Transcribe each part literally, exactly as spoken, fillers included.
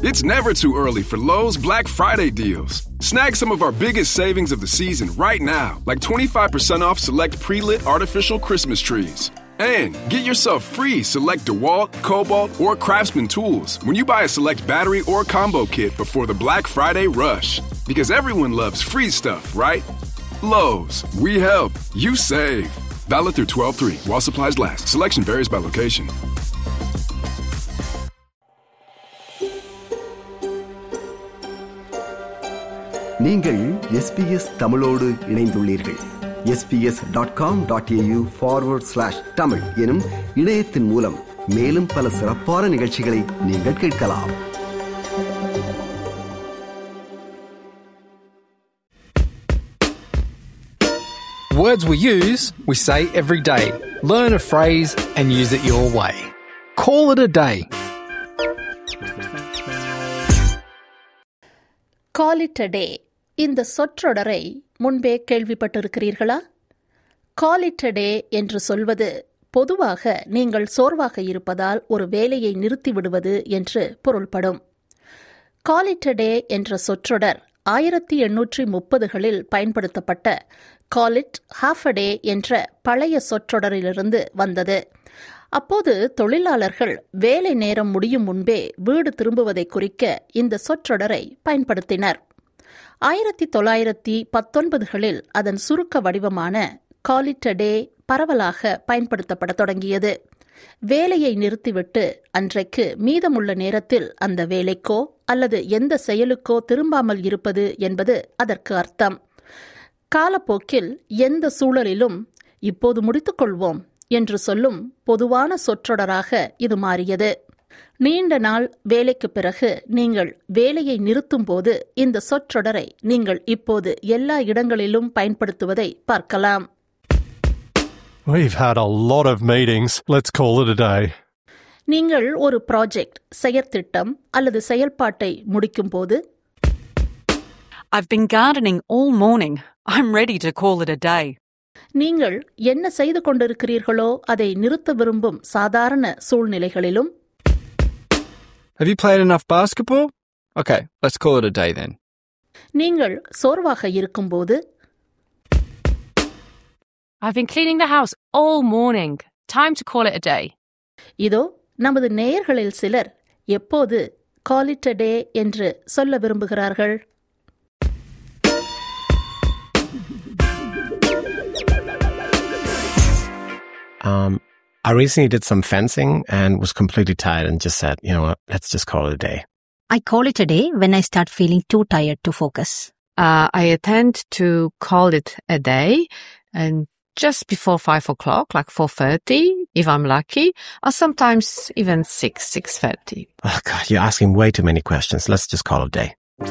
It's never too early for Lowe's Black Friday deals. Snag some of our biggest savings of the season right now, like twenty-five percent off select pre-lit artificial Christmas trees. And get yourself free select DeWalt, Cobalt, or Craftsman tools when you buy a select battery or combo kit before the Black Friday rush. Because everyone loves free stuff, right? Lowe's, we help, you save. Valid through twelve three while supplies last. Selection varies by location. நீங்கள் SBS தமிழோடு இணைந்துள்ளீர்கள். S B S dot com dot A U forward slash Tamil எனும் இணையத்தின் மூலம் மேலும் பல சிறப்பான நிகழ்ச்சிகளை நீங்கள் கேட்கலாம். Words we use, we say every day. Learn a phrase and use it your way. Call it a day. Call it a day. இந்த சொற்றொடரை முன்பே கேள்விப்பட்டிருக்கிறீர்களா? கால் இட் எ டே என்று சொல்வது பொதுவாக நீங்கள் சோர்வாக இருப்பதால் ஒரு வேலையை நிறுத்திவிடுவது என்று பொருள்படும். கால் இட் எ டே என்ற சொற்றொடர் ஆயிரத்தி எண்ணூற்றி முப்பதுகளில் பயன்படுத்தப்பட்ட கால் இட் ஹாஃப் அ டே என்ற பழைய சொற்றொடரிலிருந்து வந்தது. அப்போது தொழிலாளர்கள் வேலை நேரம் முடியும் முன்பே வீடு திரும்புவதை குறிக்க இந்த சொற்றொடரை பயன்படுத்தினர். ஆயிரத்தி தொள்ளாயிரத்தி பத்தொன்பதுகளில் அதன் சுருக்க வடிவமான கால் இட் எ டே பரவலாக பயன்படுத்தப்பட தொடங்கியது. வேலையை நிறுத்திவிட்டு அன்றைக்கு மீதமுள்ள நேரத்தில் அந்த வேலைக்கோ அல்லது எந்த செயலுக்கோ திரும்பாமல் இருப்பது என்பது அதற்கு அர்த்தம். காலப்போக்கில் எந்த சூழலிலும் இப்போது முடித்துக்கொள்வோம் என்று சொல்லும் பொதுவான சொற்றொடராக இது மாறியது. நீண்ட நாள் வேலைக்கு பிறகு நீங்கள் வேலையை நிறுத்தும் போது இந்த சொற்றொடரை நீங்கள் இப்போது எல்லா இடங்களிலும் பயன்படுத்துவதை பார்க்கலாம். We've had a lot of meetings. Let's call it a day. நீங்கள் ஒரு ப்ராஜெக்ட், செயற்திட்டம் அல்லது செயல்பாட்டை முடிக்கும் போது I've been gardening all morning. I'm ready to call it a day. நீங்கள் என்ன செய்து கொண்டிருக்கிறீர்களோ அதை நிறுத்த விரும்பும் சாதாரண சூழ்நிலைகளிலும் Have you played enough basketball? Okay, let's call it a day then. நீங்கள் சோர்வாக இருக்கும்போது I've been cleaning the house all morning. Time to call it a day. இதோ நமது நேயர்களில் சிலர் எப்போது call it a day என்று சொல்ல விரும்புகிறார்கள். Um, I recently did some fencing and was completely tired and just said, you know what, let's just call it a day. I call it a day when I start feeling too tired to focus. Uh, I tend to call it a day and just before five o'clock, like four thirty, if I'm lucky, or sometimes even six, six thirty. Oh God, you're asking way too many questions. Let's just call it a day.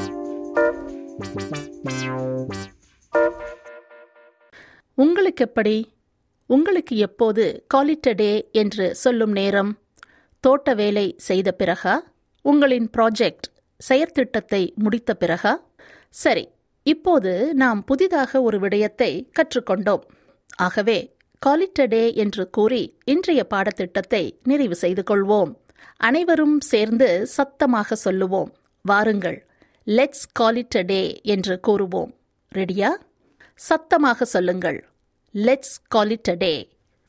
உங்களுக்கு எப்படி? உங்களுக்கு எப்போது call it a day என்று சொல்லும் நேரம்? தோட்ட வேலை செய்த பிறகா? உங்களின் ப்ராஜெக்ட், செயற்திட்டத்தை முடித்த பிறகா? சரி, இப்போது நாம் புதிதாக ஒரு விடயத்தை கற்றுக்கொண்டோம். ஆகவே call it a day என்று கூறி இன்றைய பாடத்திட்டத்தை நிறைவு செய்து கொள்வோம். அனைவரும் சேர்ந்து சத்தமாக சொல்லுவோம். வாருங்கள், let's call it a day என்று கூறுவோம். ரெடியா? சத்தமாக சொல்லுங்கள். Let's call it a day.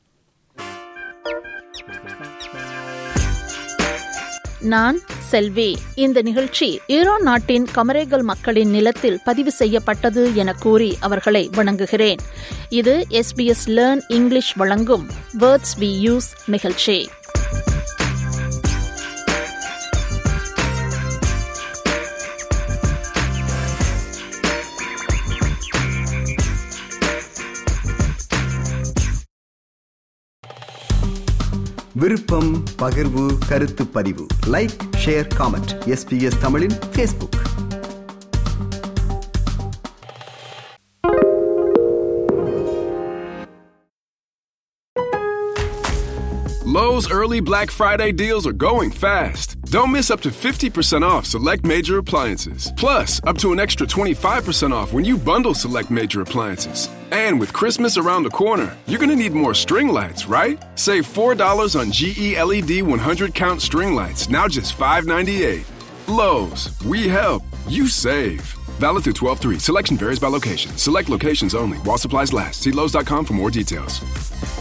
நான் செல்வி. இந்த நிகழ்ச்சி ஈரான் நாட்டின் கமரேகல் மக்களின் நிலத்தில் பதிவு செய்யப்பட்டது என கூறி அவர்களை வணங்குகிறேன். இது எஸ்பிஎஸ் லேர்ன் இங்கிலீஷ் வழங்கும் வேர்ட்ஸ் வி யூஸ் நிகழ்ச்சி. விருப்பம், பகிர்வு, கருத்து பதிவு. Like, share, comment. எஸ்பிஎஸ் தமிழின் Facebook. Lowe's early Black Friday deals are going fast. Don't miss up to fifty percent off select major appliances. Plus, up to an extra twenty-five percent off when you bundle select major appliances. And with Christmas around the corner, you're going to need more string lights, right? Save four dollars on G E L E D one hundred count string lights, now just five ninety-eight. Lowe's, we help, you save. Valid through twelve three. Selection varies by location. Select locations only while supplies last. See Lowe's dot com for more details.